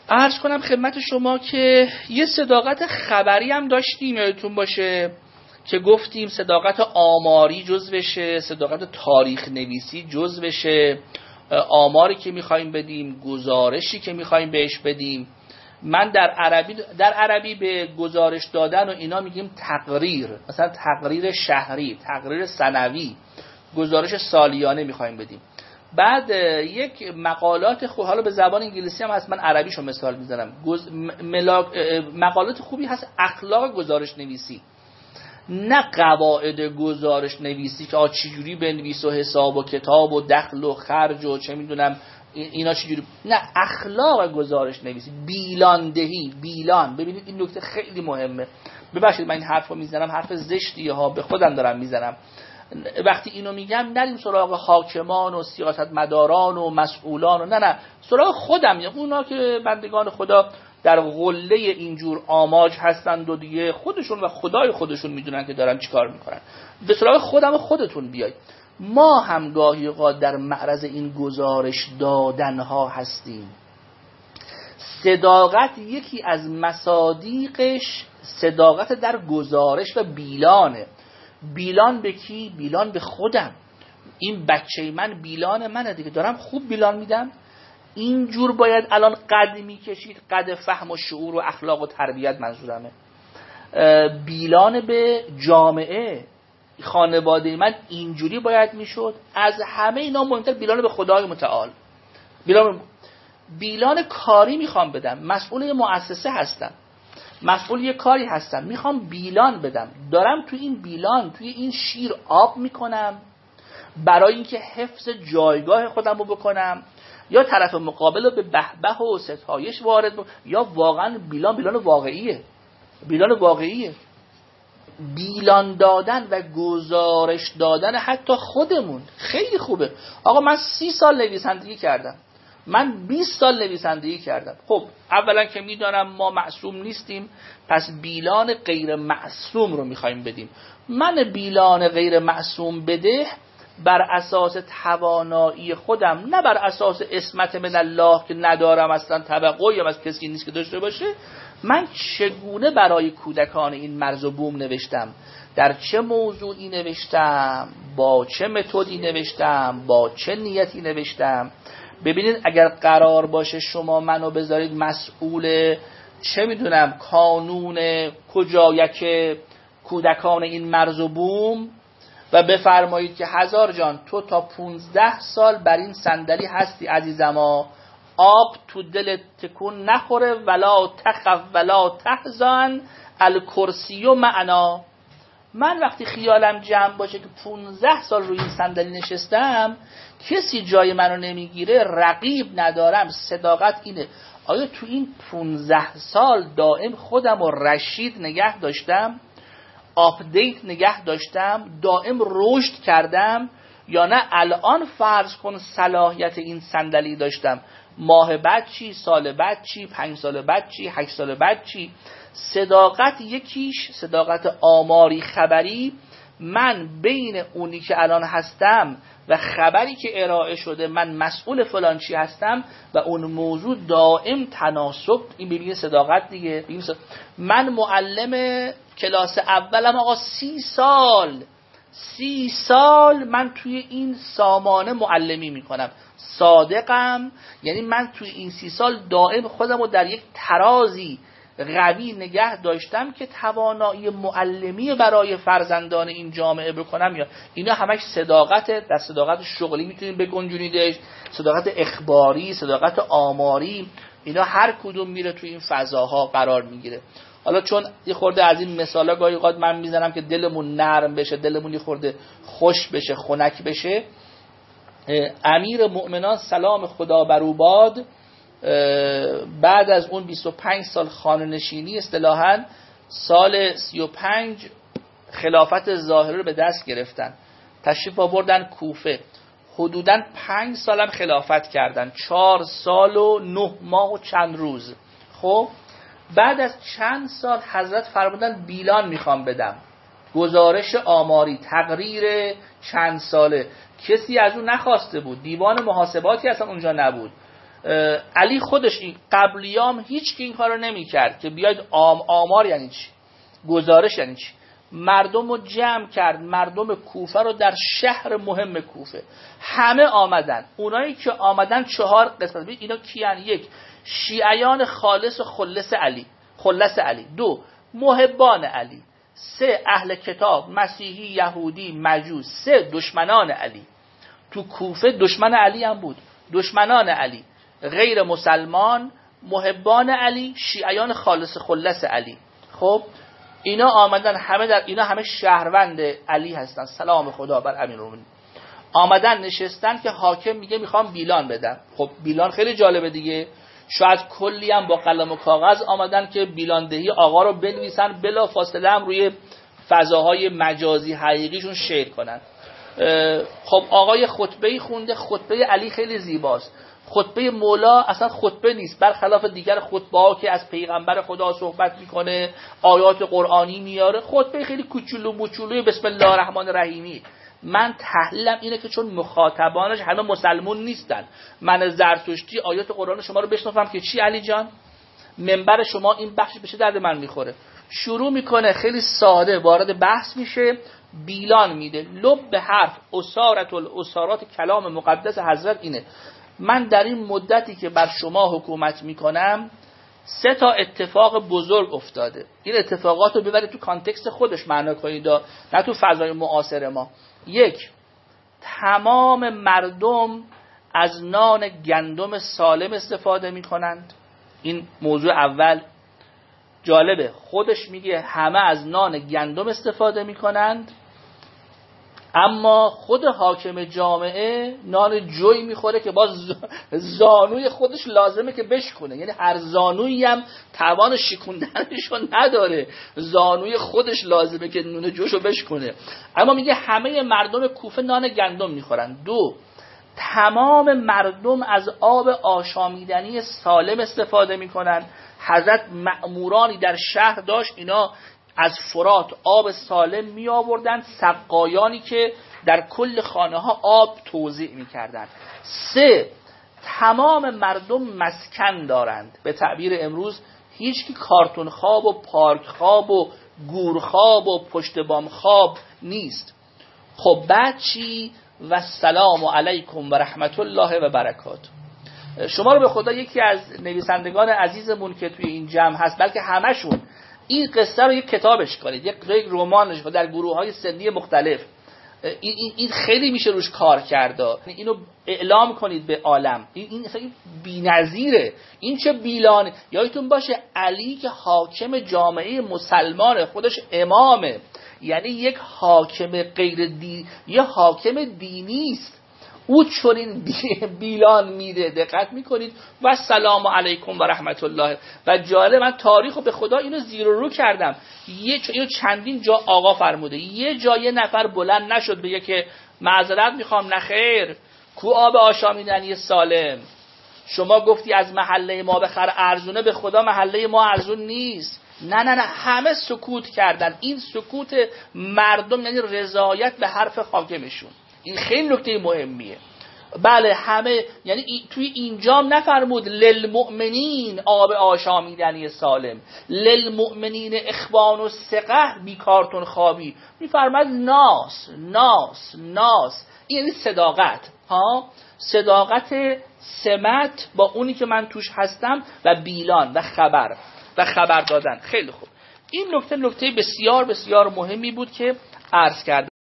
عرض کنم خدمت شما که یه صداقت خبری هم داشتیم، یادتون باشه که گفتیم صداقت آماری جزوشه، صداقت تاریخ نویسی جزوشه، آماری که میخوایم بدیم، گزارشی که میخوایم بهش بدیم. من در عربی به گزارش دادن و اینا میگیم تقریر، مثلا تقریر شهری، تقریر سنوی، گزارش سالیانه میخوایم بدیم. بعد یک مقالات خوب، حالا به زبان انگلیسی هم هست، من عربیشو مثال میزنم، مقالات خوبی هست اخلاق گزارش نویسی، نه قواعد گزارش نویسی که چجوری بنویس و حساب و کتاب و دخل و خرج و چه میدونم اینا چجوری، نه، اخلاق گزارش نویسی، بیلاندهی، بیلان. ببینید این نکته خیلی مهمه. ببخشید من این حرفو میزنم، حرف زشتیه ها، به خودم دارم میزنم. وقتی اینو میگم نریم سراغ حاکمان و سیاستمداران و مسئولان و نه، سراغ خودم، اونا که بندگان خدا در قله اینجور آماج هستند و دیگه خودشون و خدای خودشون میدونن که دارن چیکار میکنن. به سراغ خودم و خودتون بیاید. ما هم گاهی اوقات در معرض این گزارش دادن ها هستیم. صداقت یکی از مصادیقش صداقت در گزارش و بیلانه. بیلان به کی؟ بیلان به خودم. این بچه من بیلان منه دیگه، دارم خوب بیلان میدم. اینجور باید الان قد میکشید، قد فهم و شعور و اخلاق و تربیت منظورمه. بیلان به جامعه، خانواده من اینجوری باید میشد. از همه اینا مهمتر بیلان به خدای متعال. بیلان کاری میخوام بدم، مسئول یه مؤسسه هستم، مسئول یه کاری هستم، میخوام بیلان بدم، دارم توی این بیلان، توی این شیر آب میکنم برای اینکه حفظ جایگاه خودم رو بکنم، یا طرف مقابل رو به بهبه و ستایش وارد یا واقعا بیلان واقعیه. بیلان واقعیه. بیلان دادن و گزارش دادن حتی خودمون خیلی خوبه. آقا من 30 سال نویسندگی کردم، من 20 سال نویسندگی کردم. خب اولا که میدانم ما معصوم نیستیم، پس بیلان غیر معصوم رو میخوایم بدیم. من بیلان غیر معصوم بده بر اساس توانایی خودم، نه بر اساس عصمت من الله که ندارم اصلا توقعی از کسی نیست که داشته باشه. من چگونه برای کودکان این مرز و بوم نوشتم، در چه موضوعی نوشتم، با چه متدی نوشتم، با چه نیتی نوشتم. ببینید اگر قرار باشه شما منو بذارید مسئول چه میدونم کانون کجایک کودکان این مرز و بوم و بفرمایید که هزار جان تو تا 15 سال بر این صندلی هستی عزیزما، آب تو دلت تکون نخوره، ولا تخف ولا تحزن الکرسی و معنا. من وقتی خیالم جمع باشه که 15 سال روی این صندلی نشستم، کسی جای منو نمیگیره، رقیب ندارم، صداقت اینه. آیا تو این 15 سال دائم خودم رو رشید نگه داشتم، آپدیت نگه داشتم، دائم رشد کردم، یا نه الان فرض کن صلاحیت این صندلی داشتم، ماه بعد چی، سال بعد چی، 5 سال بعد چی، 8 سال بعد چی؟ صداقت یکیش صداقت آماری خبری، من بین اونی که الان هستم و خبری که ارائه شده من مسئول فلان چی هستم و اون موضوع دائم تناسب، این ببینید صداقت دیگه. من معلم کلاس اولم آقا 30 سال من توی این سامانه معلمی میکنم، صادقم، یعنی من توی این 30 سال دائم خودم رو در یک ترازی قوی نگه داشتم که توانایی معلمی برای فرزندان این جامعه بکنم. یا اینا همش صداقته. در صداقت شغلی میتونیم بگنجونیدش، صداقت اخباری، صداقت آماری، اینا هر کدوم میره توی این فضاها قرار میگیره. حالا چون یه خورده از این مثالا گاهی اوقات من میزنم که دلمون نرم بشه، دلمون یه خورده خوش بشه، خنک بشه. امیر مؤمنان سلام خدا بر او باد، بعد از اون 25 سال خانه نشینی اصطلاحاً سال 35 خلافت ظاهره رو به دست گرفتن، تشریف آوردن کوفه، حدوداً 5 سالم خلافت کردن، 4 سال و 9 ماه و چند روز. خب بعد از چند سال حضرت فرمودن بیلان میخوام بدم، گزارش آماری، تقریر چند ساله. کسی از اون نخواسته بود، دیوان محاسباتی اصلا اونجا نبود، علی خودش این قبلیام هیچ کی این کارو نمی‌کرد که بیاید آمار یعنی چی، گزارش یعنی چی. مردم رو جمع کرد، مردم کوفه رو در شهر مهم کوفه همه آمدن. اونایی که آمدن 4 قسمت. اینا کیان؟ 1 شیعیان خالص و خلص علی، 2 محبان علی، 3 اهل کتاب مسیحی یهودی مجوس، 3 دشمنان علی. تو کوفه دشمن علی هم بود، دشمنان علی، غیر مسلمان، محبان علی، شیعیان خالص خلص علی. خب اینا آمدن، اینا همه شهروند علی هستن، سلام خدا بر امیرالمومنین. آمدن نشستن که حاکم میگه میخوام بیلان بدم. خب بیلان خیلی جالبه دیگه، شاید کلی هم با قلم و کاغذ آمدن که بیلاندهی آقا رو بنویسن، بلا فاصله هم روی فضاهای مجازی حقیقیشون شیر کنن. خب آقای خطبه‌ای خونده، خطبه علی خیلی زیباست. خطبه مولا اصلا خطبه نیست، برخلاف دیگر خطبه‌ها که از پیغمبر خدا صحبت میکنه، آیات قرآنی میاره. خطبه خیلی کوچولو موچولوی بسم الله الرحمن الرحیمی. من تحلیلم اینه که چون مخاطبانش همه مسلمون نیستن، من زرتشتی آیات قرآن شما رو بشنوم که چی علی جان منبر شما این بخش بشه درد من میخوره. شروع میکنه خیلی ساده وارد بحث میشه، بیلان میده، لب به حرف، اسارت الاسارات کلام مقدس حضرت اینه: من در این مدتی که بر شما حکومت میکنم 3 تا اتفاق بزرگ افتاده. این اتفاقات رو ببرید تو کانتکست خودش معنا کنید، نه تو فضای معاصر ما. 1 تمام مردم از نان گندم سالم استفاده میکنند. این موضوع اول جالبه، خودش میگه همه از نان گندم استفاده میکنند، اما خود حاکم جامعه نان جوی میخوره که باز زانوی خودش لازمه که بشکنه، یعنی هر زانویی هم توان شکوندنشو نداره، زانوی خودش لازمه که نون جوشو بشکنه. اما میگه همه مردم کوفه نان گندم میخورن. 2 تمام مردم از آب آشامیدنی سالم استفاده میکنن. حضرت مأمورانی در شهر داشت، اینا از فرات آب سالم می آوردن، سقایانی که در کل خانه ها آب توزیع می کردن. 3 تمام مردم مسکن دارند. به تعبیر امروز هیچ کی کارتون خواب و پارک خواب و گور خواب و پشت بام خواب نیست. خب بعد چی؟ و السلام علیکم و رحمت الله و برکاته. شما رو به خدا یکی از نویسندگان عزیزمون که توی این جمع هست، بلکه همشون، این قصه رو یک کتابش کنید، یک رمانش کنید در گروه‌های سنی مختلف. این خیلی میشه روش کار کرد. اینو اعلام کنید به عالم. این اصلا بی‌نظیره. این چه بیلان. یادتون باشه علی که حاکم جامعه مسلمان، خودش امامه، یعنی یک حاکم غیر یه حاکم دینی است. او چنین بیلان میده. دقت میکنید و سلام علیکم و رحمت الله. و جالب، من تاریخو به خدا اینو زیر و رو کردم، اینو چندین جا آقا فرموده، یه جا یه نفر بلند نشد بگه که معذرت میخوام، نخیر، کو آب آشامیدنی سالم، شما گفتی از محله ما بخر ارزونه، به خدا محله ما ارزون نیست. نه همه سکوت کردن. این سکوت مردم یعنی رضایت به حرف حاکمشون. این خیلی نکته مهمیه. بله همه، یعنی توی اینجام نفرمود للمؤمنین آب آشامیدنی سالم، للمؤمنین اخوان و سقه بیکارتون خوابی، میفرماد ناس. این یعنی صداقت، صداقت سمت با اونی که من توش هستم و بیلان و خبر دادن. خیلی خوب. این نکته بسیار بسیار مهمی بود که عرض کردم.